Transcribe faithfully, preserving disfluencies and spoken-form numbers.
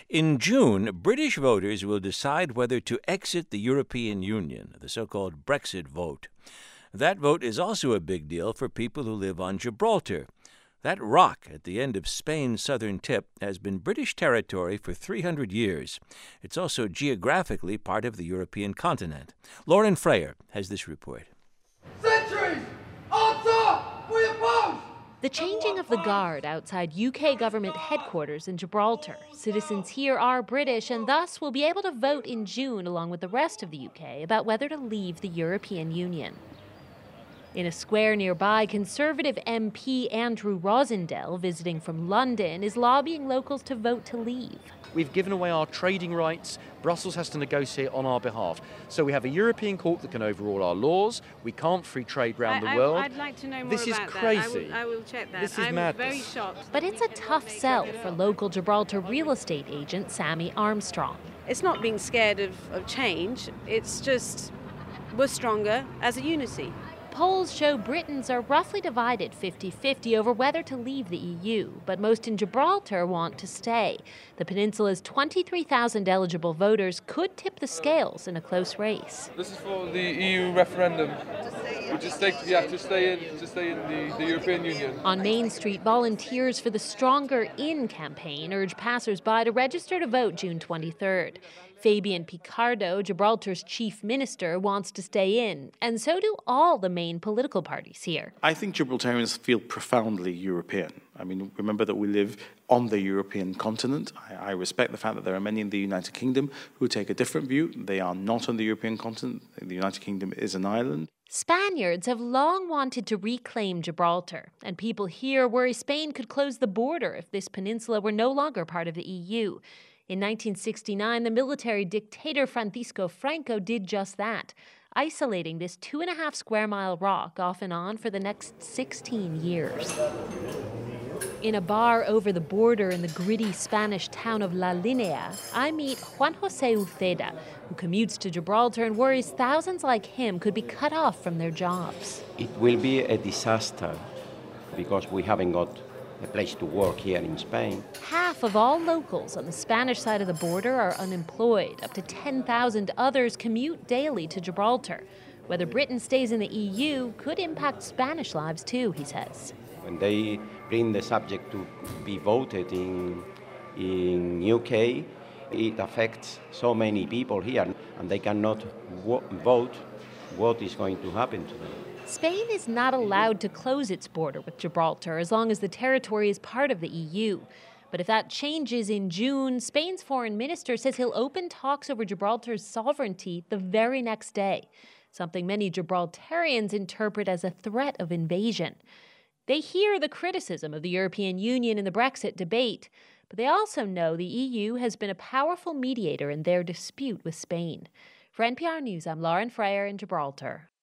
In June, British voters will decide whether to exit the European Union, the so-called Brexit vote. That vote is also a big deal for people who live on Gibraltar. That rock at the end of Spain's southern tip has been British territory for three hundred years. It's also geographically part of the European continent. Lauren Freyer has this report. Centuries! Answer! We oppose! The changing of the guard outside U K government headquarters in Gibraltar. Citizens here are British and thus will be able to vote in June along with the rest of the U K about whether to leave the European Union. In a square nearby, Conservative M P Andrew Rosendale, visiting from London, is lobbying locals to vote to leave. We've given away our trading rights. Brussels has to negotiate on our behalf. So we have a European court that can overrule our laws. We can't free trade round I, the world. I'd like to know more this about is crazy. that. I will, I will check that. This is I'm madness. very shocked. But it's a tough sell for local Gibraltar real estate agent Sammy Armstrong. It's not being scared of, of change. It's just we're stronger as a unity. Polls show Britons are roughly divided fifty-fifty over whether to leave the E U, but most in Gibraltar want to stay. The peninsula's twenty-three thousand eligible voters could tip the scales in a close race. This is for the E U referendum. We just stay, yeah, to stay in, to stay in the, the European Union. On Main Street, volunteers for the Stronger In campaign urge passers-by to register to vote June twenty-third. Fabian Picardo, Gibraltar's chief minister, wants to stay in, and so do all the main political parties here. I think Gibraltarians feel profoundly European. I mean, remember that we live on the European continent. I, I respect the fact that there are many in the United Kingdom who take a different view. They are not on the European continent. The United Kingdom is an island. Spaniards have long wanted to reclaim Gibraltar, and people here worry Spain could close the border if this peninsula were no longer part of the E U. In nineteen sixty-nine, the military dictator Francisco Franco did just that, isolating this two and a half square mile rock off and on for the next sixteen years. In a bar over the border in the gritty Spanish town of La Linea, I meet Juan Jose Uceda, who commutes to Gibraltar and worries thousands like him could be cut off from their jobs. It will be a disaster because we haven't got a place to work here in Spain. Half of all locals on the Spanish side of the border are unemployed. Up to ten thousand others commute daily to Gibraltar. Whether Britain stays in the E U could impact Spanish lives too, he says. When they bring the subject to be voted in in U K, it affects so many people here, and they cannot wo- vote what is going to happen to them. Spain is not allowed to close its border with Gibraltar as long as the territory is part of the E U. But if that changes in June, Spain's foreign minister says he'll open talks over Gibraltar's sovereignty the very next day, something many Gibraltarians interpret as a threat of invasion. They hear the criticism of the European Union in the Brexit debate, but they also know the E U has been a powerful mediator in their dispute with Spain. For N P R News, I'm Lauren Freyer in Gibraltar.